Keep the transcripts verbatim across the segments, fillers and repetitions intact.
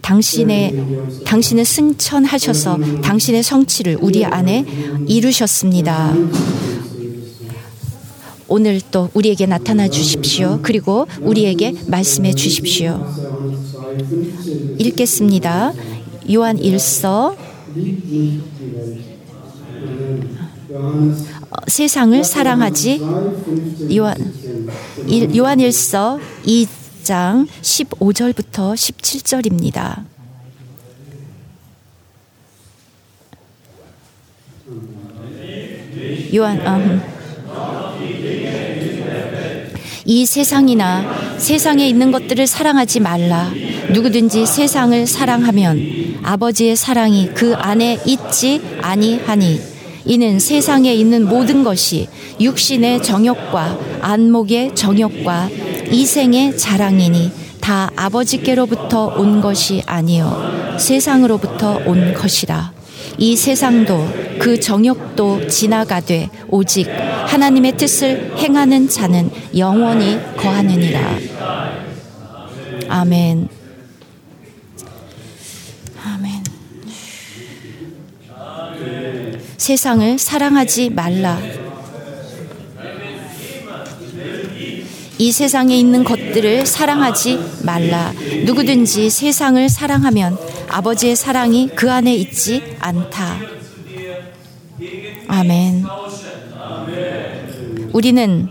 당신의 당신은 승천하셔서 당신의 성취를 우리 안에 이루셨습니다. 오늘 또 우리에게 나타나 주십시오. 그리고 우리에게 말씀해 주십시오. 읽겠습니다. 요한 일서 세상을 사랑하지 요한 요한 일서 이 장 십오 절부터 십칠 절입니다. 요한 음. 이 세상이나 세상에 있는 것들을 사랑하지 말라. 누구든지 세상을 사랑하면 아버지의 사랑이 그 안에 있지 아니하니 이는 세상에 있는 모든 것이 육신의 정욕과 안목의 정욕과 이생의 자랑이니 다 아버지께로부터 온 것이 아니요 세상으로부터 온 것이라. 이 세상도 그 정욕도 지나가되 오직 하나님의 뜻을 행하는 자는 영원히 거하느니라. 아멘. 아멘. 세상을 사랑하지 말라. 이 세상에 있는 것들을 사랑하지 말라. 누구든지 세상을 사랑하면 아버지의 사랑이 그 안에 있지 않다. 아멘. 우리는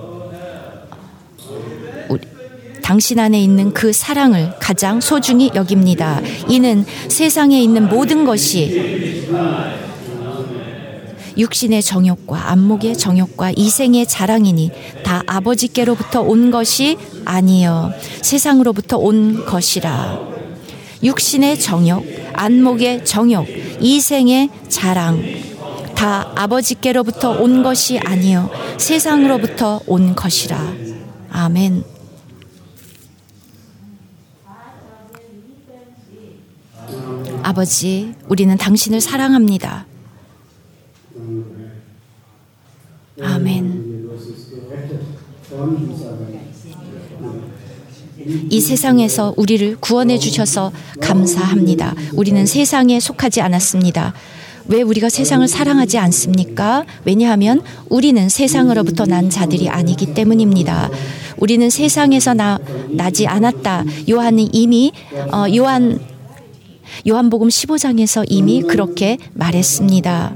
우리, 당신 안에 있는 그 사랑을 가장 소중히 여깁니다. 이는 세상에 있는 모든 것이 육신의 정욕과 안목의 정욕과 이생의 자랑이니 다 아버지께로부터 온 것이 아니요 세상으로부터 온 것이라. 육신의 정욕, 안목의 정욕, 이생의 자랑 다 아버지께로부터 온 것이 아니요 세상으로부터 온 것이라. 아멘. 아버지, 우리는 당신을 사랑합니다. 아멘. 이 세상에서 우리를 구원해 주셔서 감사합니다. 우리는 세상에 속하지 않았습니다. 왜 우리가 세상을 사랑하지 않습니까? 왜냐하면 우리는 세상으로부터 난 자들이 아니기 때문입니다. 우리는 세상에서 나, 나지 않았다. 요한은 이미 어, 요한 요한복음 십오 장에서 이미 그렇게 말했습니다.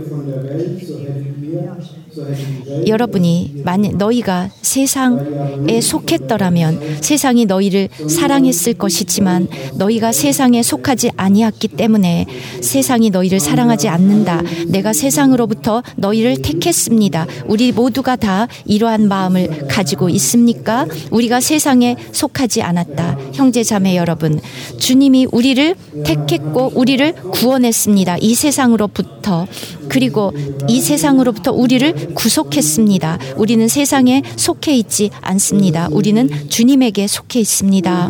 여러분이 만약 너희가 세상에 속했더라면 세상이 너희를 사랑했을 것이지만 너희가 세상에 속하지 아니었기 때문에 세상이 너희를 사랑하지 않는다. 내가 세상으로부터 너희를 택했습니다. 우리 모두가 다 이러한 마음을 가지고 있습니까? 우리가 세상에 속하지 않았다. 형제 자매 여러분, 주님이 우리를 택했고 우리를 구원했습니다. 이 세상으로부터. 그리고 이 세상으로부터 우리를 구속했습니다. 우리는 세상에 속해 있지 않습니다. 우리는 주님에게 속해 있습니다.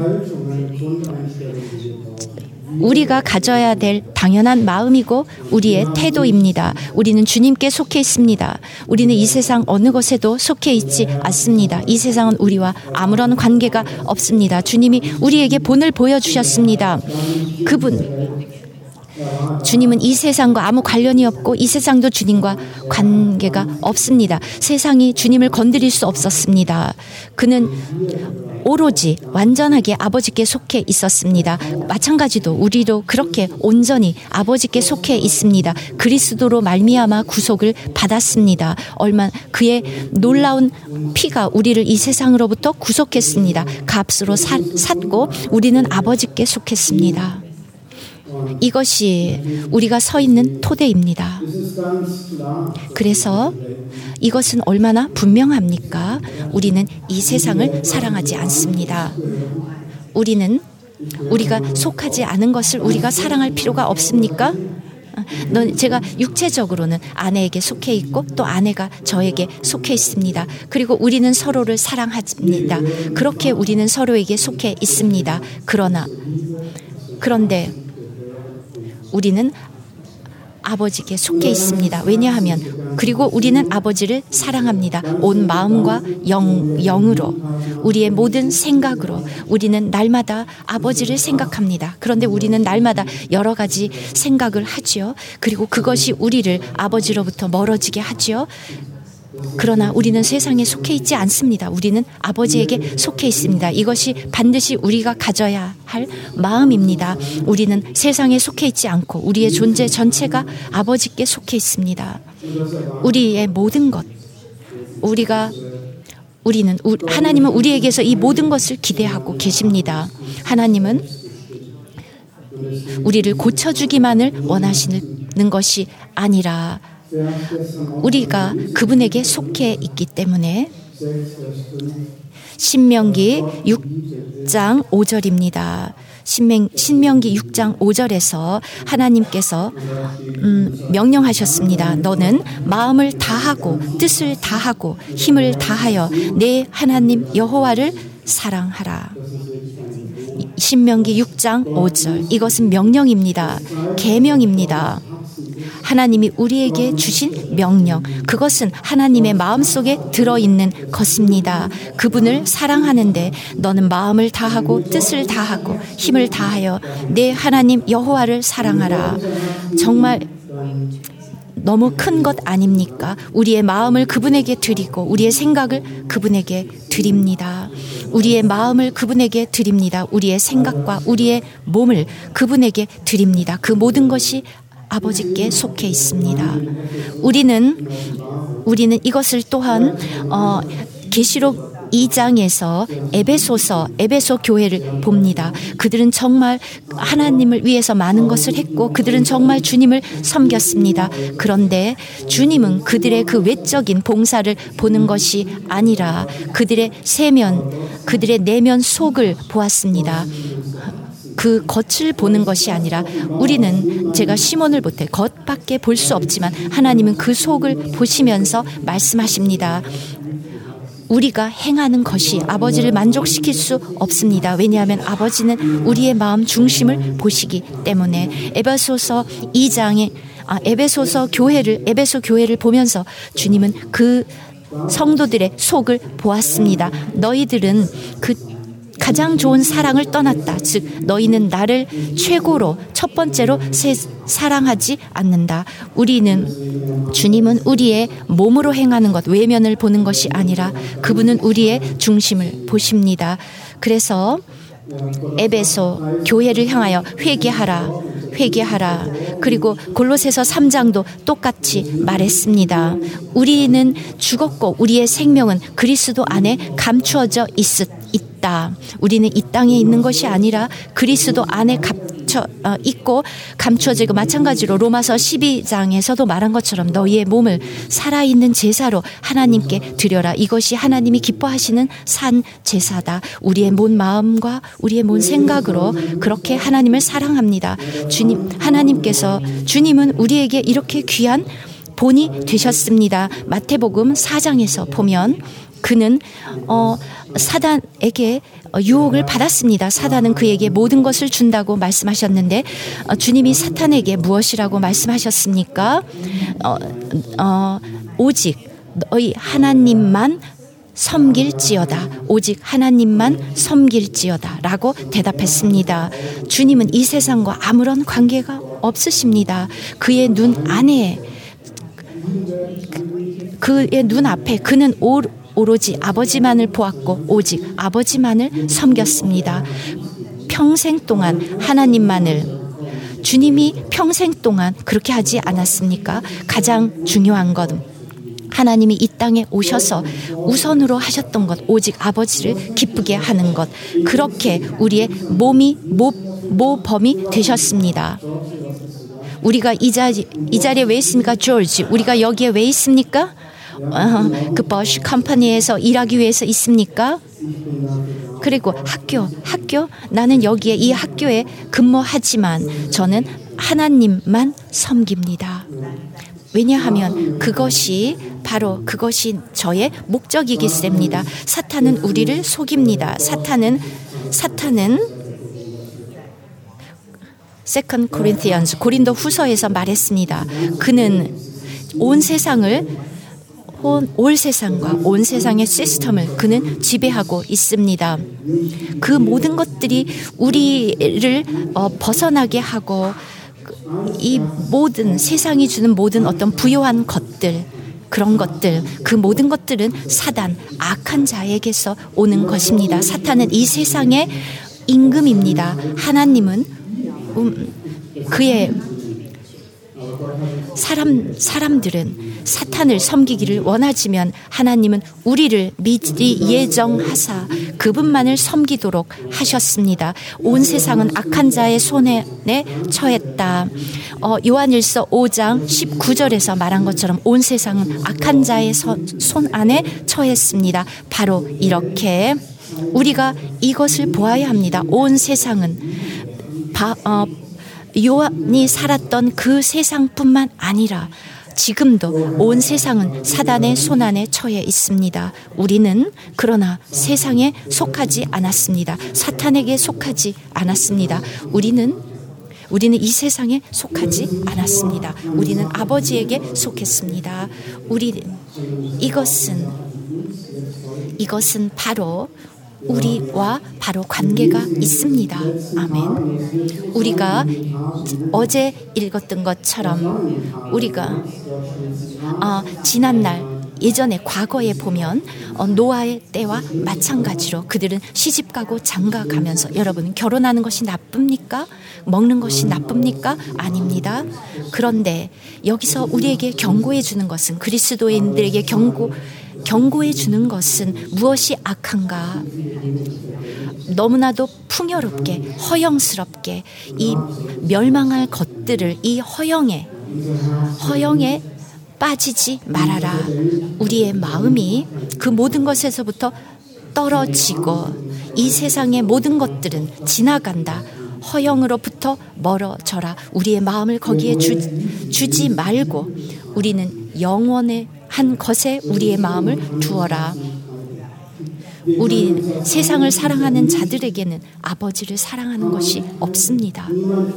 우리가 가져야 될 당연한 마음이고 우리의 태도입니다. 우리는 주님께 속해 있습니다. 우리는 이 세상 어느 것에도 속해 있지 않습니다. 이 세상은 우리와 아무런 관계가 없습니다. 주님이 우리에게 본을 보여주셨습니다. 그분 주님은 이 세상과 아무 관련이 없고 이 세상도 주님과 관계가 없습니다. 세상이 주님을 건드릴 수 없었습니다. 그는 오로지 완전하게 아버지께 속해 있었습니다. 마찬가지로 우리도 그렇게 온전히 아버지께 속해 있습니다. 그리스도로 말미암아 구속을 받았습니다. 얼마 그의 놀라운 피가 우리를 이 세상으로부터 구속했습니다. 값으로 사, 샀고 우리는 아버지께 속했습니다. 이것이 우리가 서 있는 토대입니다. 그래서 이것은 얼마나 분명합니까? 우리는 이 세상을 사랑하지 않습니다. 우리는 우리가 속하지 않은 것을 우리가 사랑할 필요가 없습니까? 제가 육체적으로는 아내에게 속해 있고 또 아내가 저에게 속해 있습니다. 그리고 우리는 서로를 사랑합니다. 그렇게 우리는 서로에게 속해 있습니다. 그러나 그런데 우리는 아버지께 속해 있습니다. 왜냐하면 그리고 우리는 아버지를 사랑합니다. 온 마음과 영, 영으로 우리의 모든 생각으로 우리는 날마다 아버지를 생각합니다. 그런데 우리는 날마다 여러 가지 생각을 하지요. 그리고 그것이 우리를 아버지로부터 멀어지게 하지요. 그러나 우리는 세상에 속해 있지 않습니다. 우리는 아버지에게 속해 있습니다. 이것이 반드시 우리가 가져야 할 마음입니다. 우리는 세상에 속해 있지 않고 우리의 존재 전체가 아버지께 속해 있습니다. 우리의 모든 것, 우리가 우리는 하나님은 우리에게서 이 모든 것을 기대하고 계십니다. 하나님은 우리를 고쳐주기만을 원하시는 것이 아니라 우리가 그분에게 속해 있기 때문에 신명기 육 장 오 절입니다. 신명, 신명기 육 장 오 절에서 하나님께서 음, 명령하셨습니다. 너는 마음을 다하고 뜻을 다하고 힘을 다하여 내 하나님 여호와를 사랑하라. 신명기 육 장 오 절. 이것은 명령입니다. 계명입니다. 하나님이 우리에게 주신 명령, 그것은 하나님의 마음속에 들어있는 것입니다. 그분을 사랑하는데 너는 마음을 다하고 뜻을 다하고 힘을 다하여 내 하나님 여호와를 사랑하라. 정말 너무 큰 것 아닙니까? 우리의 마음을 그분에게 드리고 우리의 생각을 그분에게 드립니다. 우리의 마음을 그분에게 드립니다. 우리의 생각과 우리의 몸을 그분에게 드립니다. 그 모든 것이 아버지께 속해 있습니다. 우리는 우리는 이것을 또한 어, 계시록 이 장에서 에베소서 에베소 교회를 봅니다. 그들은 정말 하나님을 위해서 많은 것을 했고 그들은 정말 주님을 섬겼습니다. 그런데 주님은 그들의 그 외적인 봉사를 보는 것이 아니라 그들의 세면, 그들의 내면 속을 보았습니다. 그 겉을 보는 것이 아니라 우리는 제가 시몬을 볼 때 겉밖에 볼 수 없지만 하나님은 그 속을 보시면서 말씀하십니다. 우리가 행하는 것이 아버지를 만족시킬 수 없습니다. 왜냐하면 아버지는 우리의 마음 중심을 보시기 때문에 에베소서 이 장에 아, 에베소서 교회를 에베소 교회를 보면서 주님은 그 성도들의 속을 보았습니다. 너희들은 그 가장 좋은 사랑을 떠났다. 즉 너희는 나를 최고로 첫 번째로 사랑하지 않는다. 우리는 주님은 우리의 몸으로 행하는 것, 외면을 보는 것이 아니라 그분은 우리의 중심을 보십니다. 그래서 에베소 교회를 향하여 회개하라. 회개하라. 그리고 골로새서 삼 장도 똑같이 말했습니다. 우리는 죽었고 우리의 생명은 그리스도 안에 감추어져 있, 있다. 우리는 이 땅에 있는 것이 아니라 그리스도 안에 감춰 어, 있고 감추어지고 마찬가지로 로마서 십이 장에서도 말한 것처럼 너희의 몸을 살아있는 제사로 하나님께 드려라. 이것이 하나님이 기뻐하시는 산 제사다. 우리의 몬 마음과 우리의 몬 생각으로 그렇게 하나님을 사랑합니다. 주님, 하나님께서 주님은 우리에게 이렇게 귀한 본이 되셨습니다. 마태복음 사 장에서 보면 그는 어, 사단에게 유혹을 받았습니다. 사단은 그에게 모든 것을 준다고 말씀하셨는데 어, 주님이 사탄에게 무엇이라고 말씀하셨습니까? 어, 어, 오직 너희 하나님만 섬길지어다. 오직 하나님만 섬길지어다 라고 대답했습니다. 주님은 이 세상과 아무런 관계가 없으십니다. 그의 눈 안에 그의 눈 앞에 그는 오, 오로지 아버지만을 보았고 오직 아버지만을 섬겼습니다. 평생 동안 하나님만을 주님이 평생 동안 그렇게 하지 않았습니까? 가장 중요한 건 하나님이 이 땅에 오셔서 우선으로 하셨던 것, 오직 아버지를 기쁘게 하는 것. 그렇게 우리의 몸이 모, 모범이 되셨습니다. 우리가 이 자리, 이 자리에 왜 있습니까? 조지, 우리가 여기에 왜 있습니까? 어, 그 버시 컴퍼니에서 일하기 위해서 있습니까? 그리고 학교, 학교? 나는 여기에 이 학교에 근무하지만 저는 하나님만 섬깁니다. 왜냐하면 그것이 바로 그것이 저의 목적이기 때문입니다. 사탄은 우리를 속입니다. 사탄은 사탄은 세컨드 코린티언스 고린도 후서에서 말했습니다. 그는 온 세상을 올 세상과 온 세상의 시스템을 그는 지배하고 있습니다. 그 모든 것들이 우리를 어, 벗어나게 하고 이 모든 세상이 주는 모든 어떤 부요한 것들 그런 것들 그 모든 것들은 사단 악한 자에게서 오는 것입니다. 사탄은 이 세상의 임금입니다. 하나님은 음, 그의 사람, 사람들은 사탄을 섬기기를 원하지만 하나님은 우리를 미리 예정하사 그분만을 섬기도록 하셨습니다. 온 세상은 악한 자의 손에 처했다. 어, 요한일서 오 장 십구 절에서 말한 것처럼 온 세상은 악한 자의 서, 손 안에 처했습니다. 바로 이렇게 우리가 이것을 보아야 합니다. 온 세상은 바, 어, 요한이 살았던 그 세상뿐만 아니라 지금도 온 세상은 사단의 손안에 처해 있습니다. 우리는 그러나 세상에 속하지 않았습니다. 사탄에게 속하지 않았습니다. 우리는 우리는 이 세상에 속하지 않았습니다. 우리는 아버지에게 속했습니다. 우리 이것은 이것은 바로 우리와 바로 관계가 있습니다. 아멘. 우리가 어제 읽었던 것처럼 우리가 어, 지난날 예전에 과거에 보면 어, 노아의 때와 마찬가지로 그들은 시집가고 장가가면서 여러분 결혼하는 것이 나쁩니까? 먹는 것이 나쁩니까? 아닙니다. 그런데 여기서 우리에게 경고해 주는 것은 그리스도인들에게 경고 경고해 주는 것은 무엇이 악한가? 너무나도 풍요롭게 허영스럽게 이 멸망할 것들을 이 허영에 허영에 빠지지 말아라. 우리의 마음이 그 모든 것에서부터 떨어지고 이 세상의 모든 것들은 지나간다. 허영으로부터 멀어져라. 우리의 마음을 거기에 주, 주지 말고 우리는 영원의 한 것에 우리의 마음을 두어라. 우리 세상을 사랑하는 자들에게는 아버지를 사랑하는 것이 없습니다.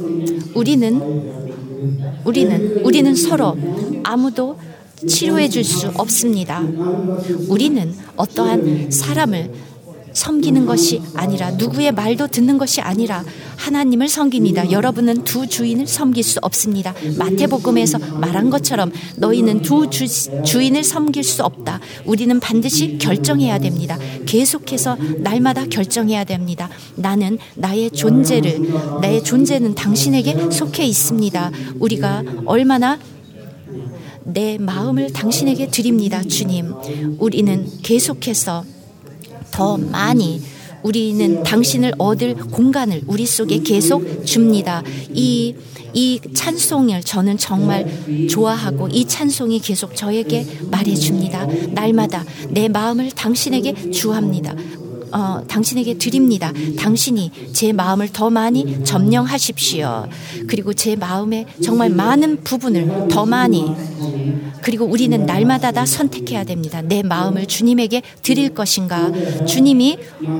우리는 우리는 우리는 서로 아무도 치료해 줄 수 없습니다. 우리는 어떠한 사람을 섬기는 것이 아니라 누구의 말도 듣는 것이 아니라 하나님을 섬깁니다. 여러분은 두 주인을 섬길 수 없습니다. 마태복음에서 말한 것처럼 너희는 두 주, 주인을 섬길 수 없다. 우리는 반드시 결정해야 됩니다. 계속해서 날마다 결정해야 됩니다. 나는 나의 존재를 나의 존재는 당신에게 속해 있습니다. 우리가 얼마나 내 마음을 당신에게 드립니다. 주님, 우리는 계속해서 더 많이 우리는 당신을 얻을 공간을 우리 속에 계속 줍니다. 이, 이 찬송을 저는 정말 좋아하고 이 찬송이 계속 저에게 말해줍니다. 날마다 내 마음을 당신에게 주합니다. 어, 당신에게 드립니다. 당신이 제 마음을 더 많이 점령하십시오. 그리고 제 마음의 정말 많은 부분을 더 많이 그리고 우리는 날마다 다 선택해야 됩니다. 내 마음을 주님에게 드릴 것인가. 주님이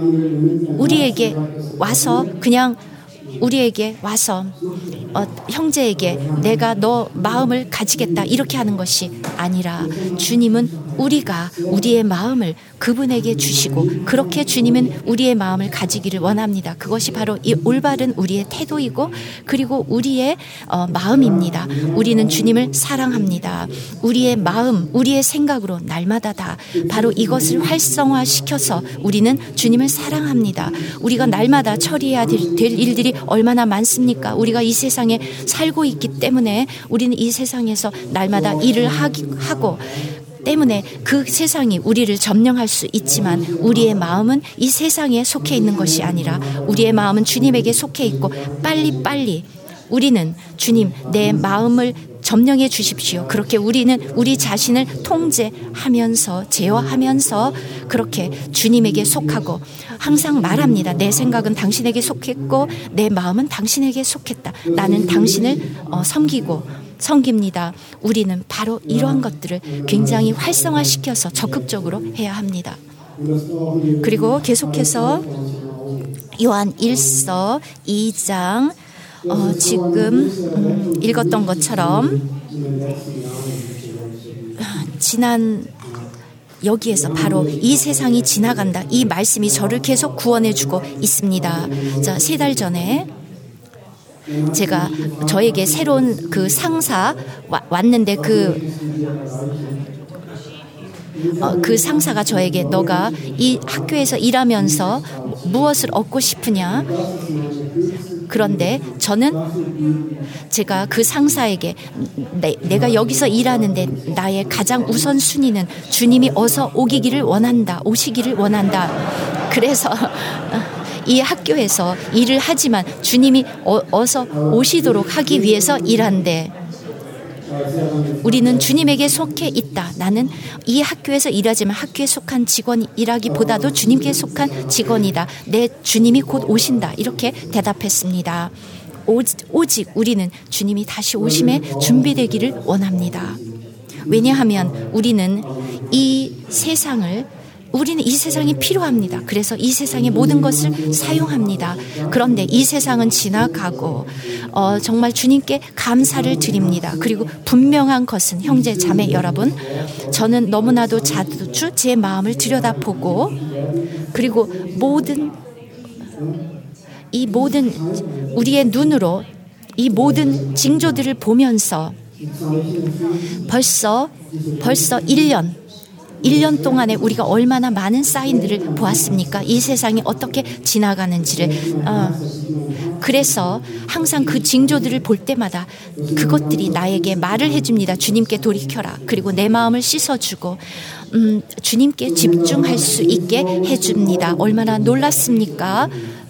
우리에게 와서 그냥 우리에게 와서 어, 형제에게 내가 너 마음을 가지겠다 이렇게 하는 것이 아니라 주님은 우리가 우리의 마음을 그분에게 주시고 그렇게 주님은 우리의 마음을 가지기를 원합니다. 그것이 바로 이 올바른 우리의 태도이고 그리고 우리의 어, 마음입니다. 우리는 주님을 사랑합니다. 우리의 마음, 우리의 생각으로 날마다 다 바로 이것을 활성화시켜서 우리는 주님을 사랑합니다. 우리가 날마다 처리해야 될, 될 일들이 얼마나 많습니까? 우리가 이 세상에 살고 있기 때문에 우리는 이 세상에서 날마다 일을 하기, 하고 때문에 그 세상이 우리를 점령할 수 있지만 우리의 마음은 이 세상에 속해 있는 것이 아니라 우리의 마음은 주님에게 속해 있고 빨리빨리 우리는 주님 내 마음을 점령해 주십시오. 그렇게 우리는 우리 자신을 통제하면서 제어하면서 그렇게 주님에게 속하고 항상 말합니다. 내 생각은 당신에게 속했고 내 마음은 당신에게 속했다. 나는 당신을 어, 섬기고 섬깁니다. 우리는 바로 이러한 것들을 굉장히 활성화시켜서 적극적으로 해야 합니다. 그리고 계속해서 요한 일서 이 장 어, 지금 음, 읽었던 것처럼 지난 여기에서 바로 이 세상이 지나간다. 이 말씀이 저를 계속 구원해주고 있습니다. 자, 세 달 전에 제가 저에게 새로운 그 상사 와, 왔는데 그, 어, 그 상사가 저에게 너가 이 학교에서 일하면서 무엇을 얻고 싶으냐? 그런데 저는 제가 그 상사에게 내, 내가 여기서 일하는데 나의 가장 우선순위는 주님이 어서 오기를 원한다. 오시기를 원한다. 그래서 이 학교에서 일을 하지만 주님이 어, 어서 오시도록 하기 위해서 일한대. 우리는 주님에게 속해 있다. 나는 이 학교에서 일하지만 학교에 속한 직원이라기보다도 주님께 속한 직원이다. 내 주님이 곧 오신다. 이렇게 대답했습니다. 오직 우리는 주님이 다시 오심에 준비되기를 원합니다. 왜냐하면 우리는 이 세상을 우리는 이 세상이 필요합니다. 그래서 이 세상의 모든 것을 사용합니다. 그런데 이 세상은 지나가고 어, 정말 주님께 감사를 드립니다. 그리고 분명한 것은 형제 자매 여러분, 저는 너무나도 자주 제 마음을 들여다보고 그리고 모든 이 모든 우리의 눈으로 이 모든 징조들을 보면서 벌써 벌써 일 년 일 년 동안에 우리가 얼마나 많은 사인들을 보았습니까? 이 세상이 어떻게 지나가는지를. 어. 그래서 항상 그 징조들을 볼 때마다 그것들이 나에게 말을 해줍니다. 주님께 돌이켜라. 그리고 내 마음을 씻어주고 음, 주님께 집중할 수 있게 해줍니다. 얼마나 놀랐습니까?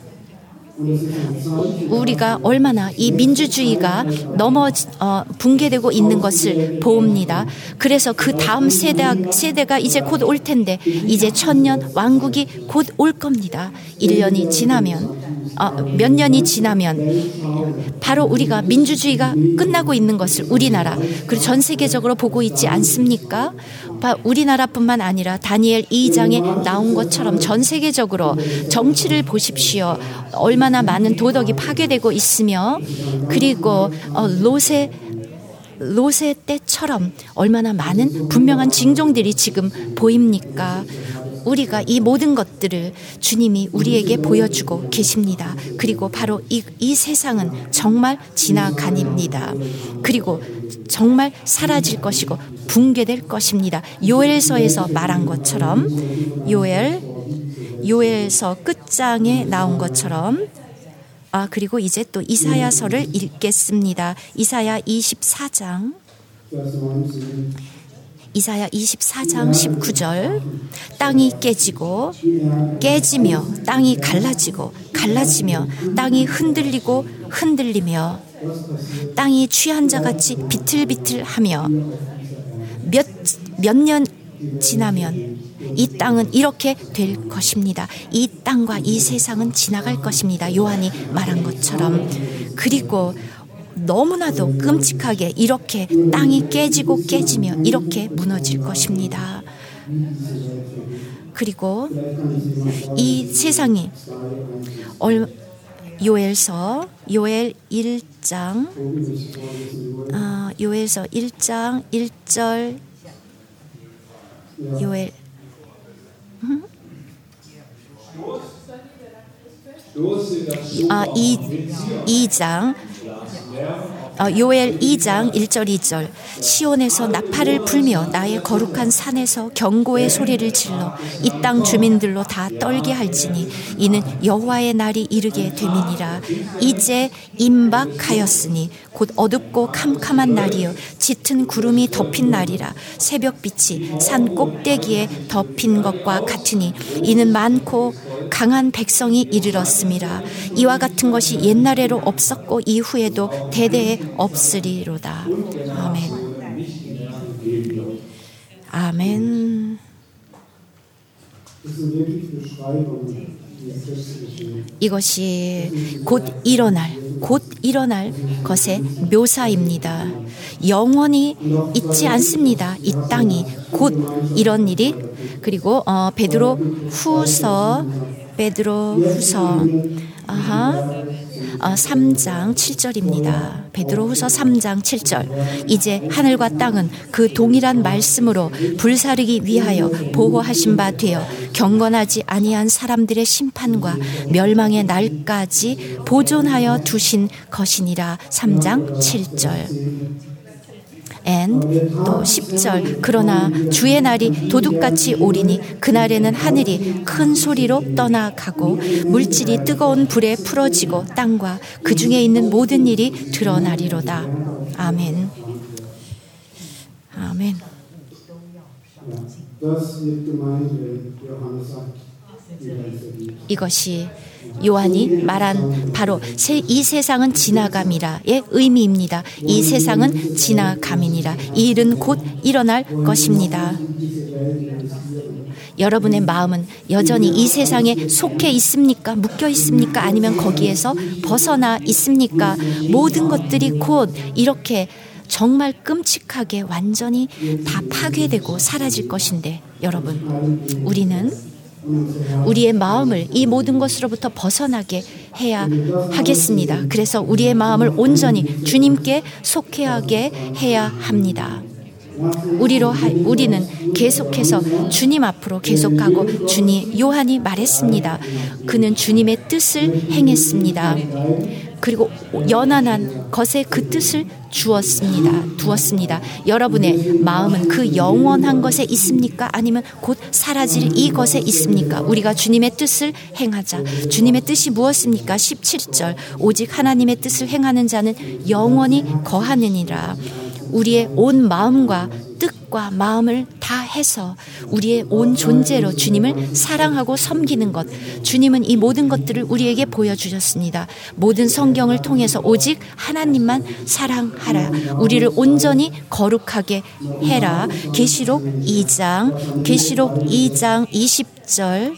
우리가 얼마나 이 민주주의가 넘어 어, 붕괴되고 있는 것을 봅니다. 그래서 그 다음 세대, 세대가 이제 곧 올 텐데 이제 천년 왕국이 곧 올 겁니다. 일 년이 지나면 어, 몇 년이 지나면 바로 우리가 민주주의가 끝나고 있는 것을 우리나라 그리고 전 세계적으로 보고 있지 않습니까? 우리나라뿐만 아니라 다니엘 이 장에 나온 것처럼 전 세계적으로 정치를 보십시오. 얼마나 많은 도덕이 파괴되고 있으며 그리고 어, 롯의 롯의 때처럼 얼마나 많은 분명한 징종들이 지금 보입니까? 우리가 이 모든 것들을 주님이 우리에게 보여주고 계십니다. 그리고 바로 이, 이 세상은 정말 지나가닙니다. 그리고 정말 사라질 것이고 붕괴될 것입니다. 요엘서에서 말한 것처럼 요엘 요엘서 끝장에 나온 것처럼 아 그리고 이제 또 이사야서를 읽겠습니다. 이사야 이십사 장 이사야 이십사 장 십구 절 땅이 깨지고 깨지며 땅이 갈라지고 갈라지며 땅이 흔들리고 흔들리며 땅이 취한 자같이 비틀비틀하며 몇, 몇 년 지나면 이 땅은 이렇게 될 것입니다. 이 땅과 이 세상은 지나갈 것입니다. 요한이 말한 것처럼. 그리고 너무나도 끔찍하게 이렇게 땅이 깨지고 깨지며 이렇게 무너질 것입니다. 그리고 이 세상이 얼, 요엘서 요엘 일 장 어, 요엘서 일 장 일 절 요엘 음? 아, 이, 이 장 어, 요엘 이 장 일 절 이 절 시온에서 나팔을 불며 나의 거룩한 산에서 경고의 소리를 질러 이 땅 주민들로 다 떨게 할지니 이는 여호와의 날이 이르게 됨이니라. 이제 임박하였으니 곧 어둡고 캄캄한 날이요 짙은 구름이 덮인 날이라. 새벽빛이 산 꼭대기에 덮인 것과 같으니 이는 많고 강한 백성이 이르렀음이라. 이와 같은 것이 옛날에로 없었고 이후에도 대대에 없으리로다. 아멘. 아멘. 이것이 곧 일어날 곧 일어날 것의 묘사입니다. 영원히 있지 않습니다. 이 땅이 곧 이런 일이. 그리고 어, 베드로 후서 베드로 후서 아하 삼 장 칠 절입니다. 베드로후서 삼 장 칠 절. 이제 하늘과 땅은 그 동일한 말씀으로 불사르기 위하여 보호하신 바 되어 경건하지 아니한 사람들의 심판과 멸망의 날까지 보존하여 두신 것이니라. 삼 장 칠 절. and 또 십 절. 그러나 주의 날이 도둑같이 오리니 그날에는 하늘이 큰 소리로 떠나가고 물질이 뜨거운 불에 풀어지고 땅과 그 중에 있는 모든 일이 드러나리로다. 아멘. 아멘. 이것이 요한이 말한 바로 이 세상은 지나감이라의 의미입니다. 이 세상은 지나감이니라. 이 일은 곧 일어날 것입니다. 여러분의 마음은 여전히 이 세상에 속해 있습니까? 묶여 있습니까? 아니면 거기에서 벗어나 있습니까? 모든 것들이 곧 이렇게 정말 끔찍하게 완전히 다 파괴되고 사라질 것인데, 여러분, 우리는 우리의 마음을 이 모든 것으로부터 벗어나게 해야 하겠습니다. 그래서 우리의 마음을 온전히 주님께 속해하게 해야 합니다. 우리로 하, 우리는 계속해서 주님 앞으로 계속하고, 주님, 요한이 말했습니다. 그는 주님의 뜻을 행했습니다. 그리고 연한한 것에 그 뜻을 주었습니다. 두었습니다. 여러분의 마음은 그 영원한 것에 있습니까? 아니면 곧 사라질 이것에 있습니까? 우리가 주님의 뜻을 행하자. 주님의 뜻이 무엇입니까? 십칠 절. 오직 하나님의 뜻을 행하는 자는 영원히 거하느니라. 우리의 온 마음과 뜻과 마음을 다 해서 우리의 온 존재로 주님을 사랑하고 섬기는 것. 주님은 이 모든 것들을 우리에게 보여주셨습니다. 모든 성경을 통해서 오직 하나님만 사랑하라. 우리를 온전히 거룩하게 해라. 계시록 이 장, 계시록 이 장 이십 절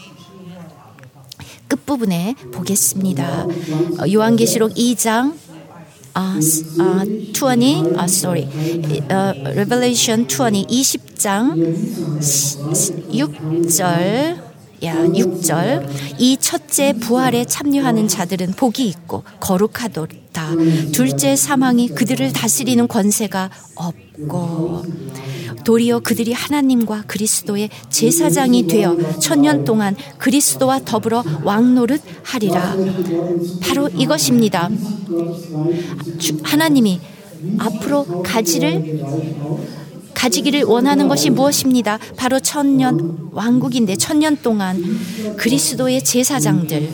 끝부분에 보겠습니다. 요한계시록 이 장 아, 아, 이십, 아, sorry, 어, Revelation 이십, 이십 장 육 절, 야, 육 절. 이 첫째 부활에 참여하는 자들은 복이 있고 거룩하도다. 둘째 사망이 그들을 다스리는 권세가 없고 도리어 그들이 하나님과 그리스도의 제사장이 되어 천년 동안 그리스도와 더불어 왕노릇 하리라. 바로 이것입니다. 하나님이 앞으로 가지를 가지기를 원하는 것이 무엇입니다? 바로 천년 왕국인데, 천년 동안 그리스도의 제사장들,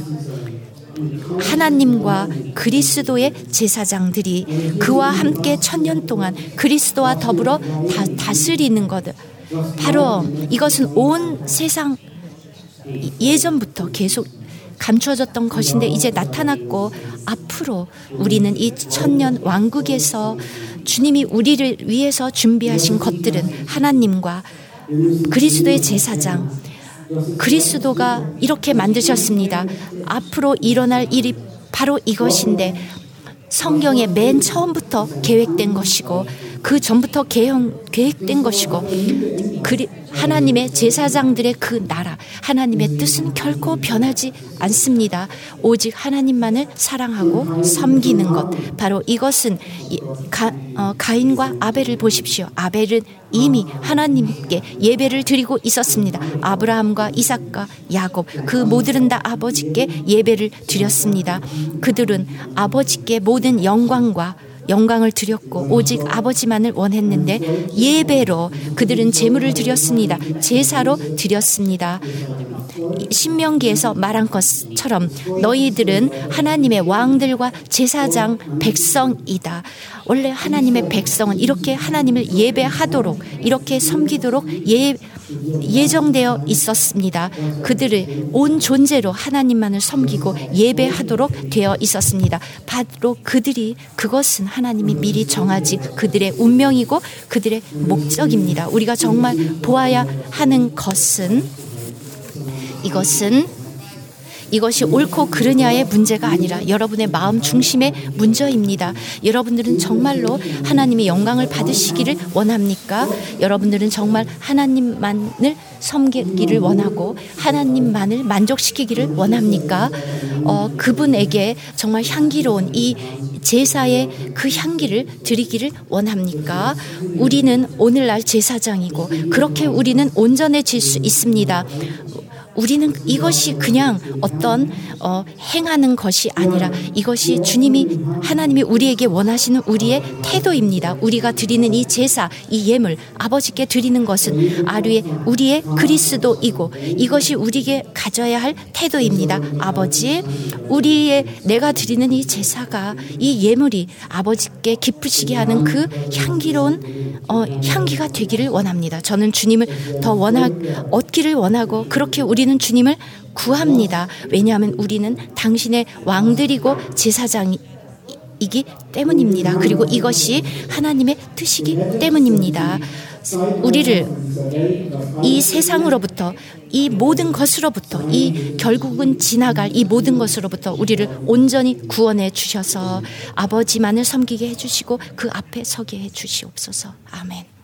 하나님과 그리스도의 제사장들이 그와 함께 천년 동안 그리스도와 더불어 다, 다스리는 것. 바로 이것은 온 세상 예전부터 계속 감추어졌던 것인데 이제 나타났고, 앞으로 우리는 이 천년 왕국에서 주님이 우리를 위해서 준비하신 것들은 하나님과 그리스도의 제사장, 그리스도가 이렇게 만드셨습니다. 앞으로 일어날 일이 바로 이것인데, 성경의 맨 처음부터 계획된 것이고 그 전부터 계형, 계획된 것이고, 그리, 하나님의 제사장들의 그 나라, 하나님의 뜻은 결코 변하지 않습니다. 오직 하나님만을 사랑하고 섬기는 것, 바로 이것은 가, 어, 가인과 아벨을 보십시오. 아벨은 이미 하나님께 예배를 드리고 있었습니다. 아브라함과 이삭과 야곱, 그 모두는 다 아버지께 예배를 드렸습니다. 그들은 아버지께 모든 영광과 영광을 드렸고 오직 아버지만을 원했는데, 예배로 그들은 제물을 드렸습니다. 제사로 드렸습니다. 신명기에서 말한 것처럼 너희들은 하나님의 왕들과 제사장 백성이다. 원래 하나님의 백성은 이렇게 하나님을 예배하도록, 이렇게 섬기도록 예, 예정되어 있었습니다. 그들을 온 존재로 하나님만을 섬기고 예배하도록 되어 있었습니다. 바로 그들이, 그것은 하나님이 미리 정하지 그들의 운명이고 그들의 목적입니다. 우리가 정말 보아야 하는 것은, 이것은 이것이 옳고 그르냐의 문제가 아니라 여러분의 마음 중심의 문제입니다. 여러분들은 정말로 하나님의 영광을 받으시기를 원합니까? 여러분들은 정말 하나님만을 섬기기를 원하고 하나님만을 만족시키기를 원합니까? 어, 그분에게 정말 향기로운 이 제사의 그 향기를 드리기를 원합니까? 우리는 오늘날 제사장이고 그렇게 우리는 온전해질 수 있습니다. 우리는 이것이 그냥 어떤 어, 행하는 것이 아니라 이것이 주님이 하나님이 우리에게 원하시는 우리의 태도입니다. 우리가 드리는 이 제사, 이 예물 아버지께 드리는 것은 아류의 우리의 그리스도이고 이것이 우리에게 가져야 할 태도입니다. 아버지, 우리의 내가 드리는 이 제사가 이 예물이 아버지께 기쁘시게 하는 그 향기로운 어, 향기가 되기를 원합니다. 저는 주님을 더 원하 얻기를 원하고 그렇게 우리는 주님을 구합니다. 왜냐하면 우리는 당신의 왕들이고 제사장이기 때문입니다. 그리고 이것이 하나님의 뜻이기 때문입니다. 우리를 이 세상으로부터 이 모든 것으로부터 이 결국은 지나갈 이 모든 것으로부터 우리를 온전히 구원해 주셔서 아버지만을 섬기게 해주시고 그 앞에 서게 해 주시옵소서. 아멘.